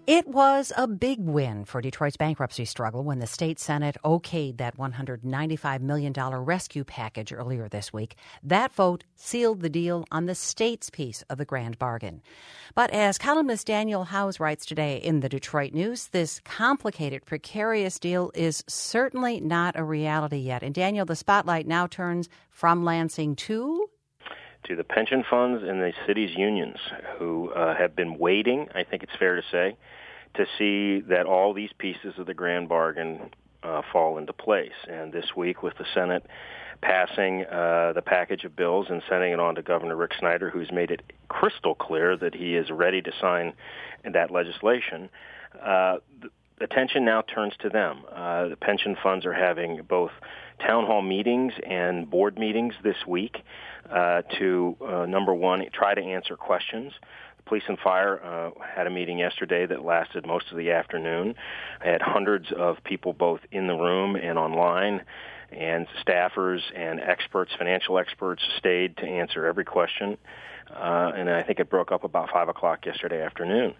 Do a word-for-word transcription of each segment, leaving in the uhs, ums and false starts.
It was a big win for Detroit's bankruptcy struggle when the state Senate okayed that one hundred ninety-five million dollars rescue package earlier this week. That vote sealed the deal on the state's piece of the grand bargain. But as columnist Daniel Howes writes today in the Detroit News, this complicated, precarious deal is certainly not a reality yet. And Daniel, the spotlight now turns from Lansing to... to the pension funds and the city's unions who uh, have been waiting, I think it's fair to say, to see that all these pieces of the grand bargain uh, fall into place. And this week, with the Senate passing uh, the package of bills and sending it on to Governor Rick Snyder, who's made it crystal clear that he is ready to sign that legislation, uh, the attention now turns to them. Uh, the pension funds are having both town hall meetings and board meetings this week uh, to, uh, number one, try to answer questions. Police and Fire uh, had a meeting yesterday that lasted most of the afternoon. I had hundreds of people both in the room and online, and staffers and experts, financial experts, stayed to answer every question. Uh, and I think it broke up about five o'clock yesterday afternoon.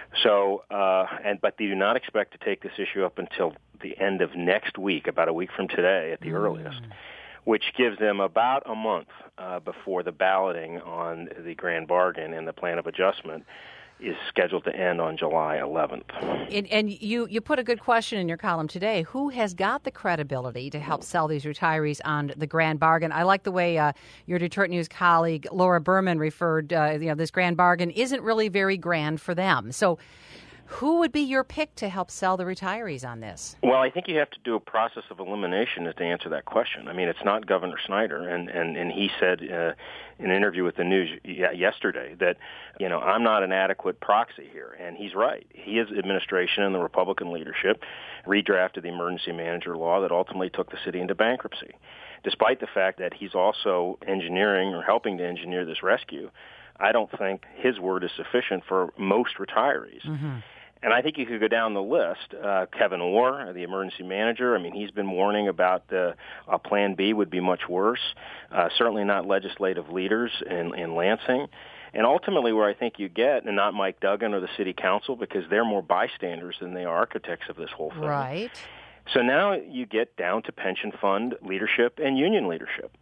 So, uh, and but they do not expect to take this issue up until the end of next week, about a week from today at the mm. earliest, which gives them about a month uh, before the balloting on the grand bargain and the plan of adjustment is scheduled to end on July eleventh. And, and you, you put a good question in your column today. Who has got the credibility to help sell these retirees on the grand bargain? I like the way uh, your Detroit News colleague Laura Berman referred, uh, you know, this grand bargain isn't really very grand for them. So who would be your pick to help sell the retirees on this? Well, I think you have to do a process of elimination to answer that question. I mean, it's not Governor Snyder, and, and, and he said uh, in an interview with the News yesterday that, you know, I'm not an adequate proxy here, and he's right. His administration and the Republican leadership redrafted the emergency manager law that ultimately took the city into bankruptcy. Despite the fact that he's also engineering or helping to engineer this rescue, I don't think his word is sufficient for most retirees. Mm-hmm. And I think you could go down the list. Uh, Kevin Orr, the emergency manager, I mean, he's been warning about the uh, Plan B would be much worse. Uh, certainly not legislative leaders in, in Lansing. And ultimately where I think you get, and not Mike Duggan or the city council, because they're more bystanders than they are architects of this whole thing. Right. So now you get down to pension fund leadership and union leadership.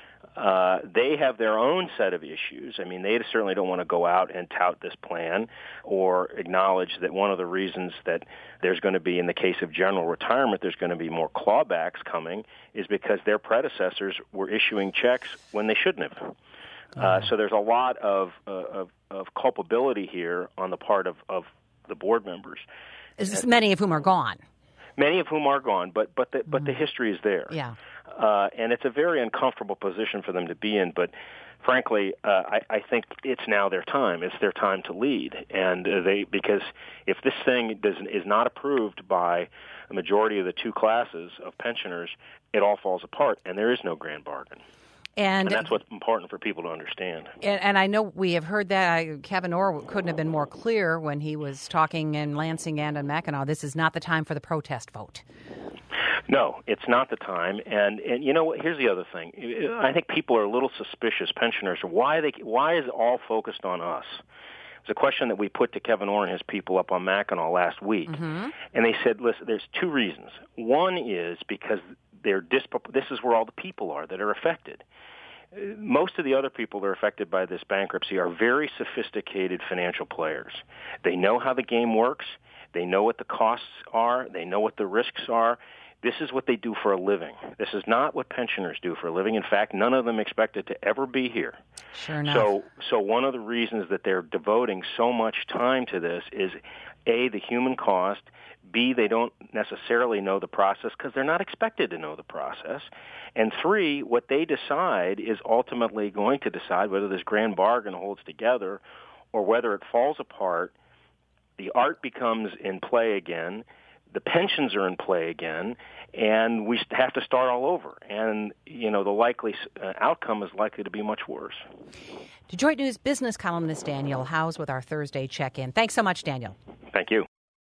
Uh, they have their own set of issues. I mean, they certainly don't want to go out and tout this plan or acknowledge that one of the reasons that there's going to be, in the case of general retirement, there's going to be more clawbacks coming is because their predecessors were issuing checks when they shouldn't have. Uh, so there's a lot of, uh, of of culpability here on the part of, of the board members. Many of whom are gone. Many of whom are gone, but but the, mm. but the history is there. Yeah. Uh, and it's a very uncomfortable position for them to be in. But frankly, uh, I, I think it's now their time. It's their time to lead. And uh, they because if this thing does, is not approved by a majority of the two classes of pensioners, it all falls apart, and there is no grand bargain. And, and that's what's important for people to understand. And, and I know we have heard that. Kevin Orr couldn't have been more clear when he was talking in Lansing and in Mackinac. This is not the time for the protest vote. No, it's not the time. And, and you know what? Here's the other thing. I think people are a little suspicious, pensioners, why they why is it all focused on us? It's a question that we put to Kevin Orr and his people up on Mackinac last week. Mm-hmm. And they said, listen, there's two reasons. One is because they're dispro- this is where all the people are that are affected. Most of the other people that are affected by this bankruptcy are very sophisticated financial players. They know how the game works. They know what the costs are. They know what the risks are. This is what they do for a living. This is not what pensioners do for a living. In fact, none of them expected to ever be here. Sure enough. So, so one of the reasons that they're devoting so much time to this is, A, the human cost, B, they don't necessarily know the process because they're not expected to know the process, and three, what they decide is ultimately going to decide whether this grand bargain holds together or whether it falls apart. The art becomes in play again. The pensions are in play again, and we have to start all over. And, you know, the likely uh, outcome is likely to be much worse. Detroit News business columnist Daniel Howes with our Thursday check-in. Thanks so much, Daniel. Thank you.